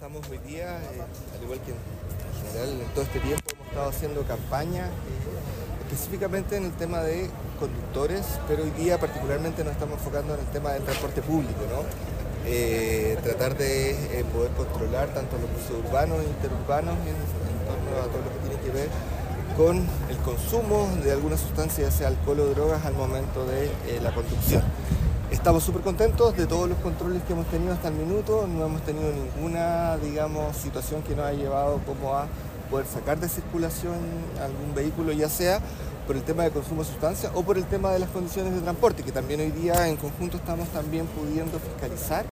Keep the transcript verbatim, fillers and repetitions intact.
estamos hoy día, eh, al igual que en, en general en todo este tiempo, hemos estado haciendo campaña eh, específicamente en el tema de conductores, pero hoy día particularmente nos estamos enfocando en el tema del transporte público, ¿no? Eh, tratar de eh, poder controlar tanto los buses urbanos e interurbanos en, en torno a todo lo que tiene que ver con el consumo de alguna sustancia, ya sea alcohol o drogas, al momento de eh, la conducción. Estamos súper contentos de todos los controles que hemos tenido hasta el minuto. No hemos tenido ninguna, digamos, situación que nos haya llevado como a poder sacar de circulación algún vehículo, ya sea por el tema de consumo de sustancias o por el tema de las condiciones de transporte, que también hoy día en conjunto estamos también pudiendo fiscalizar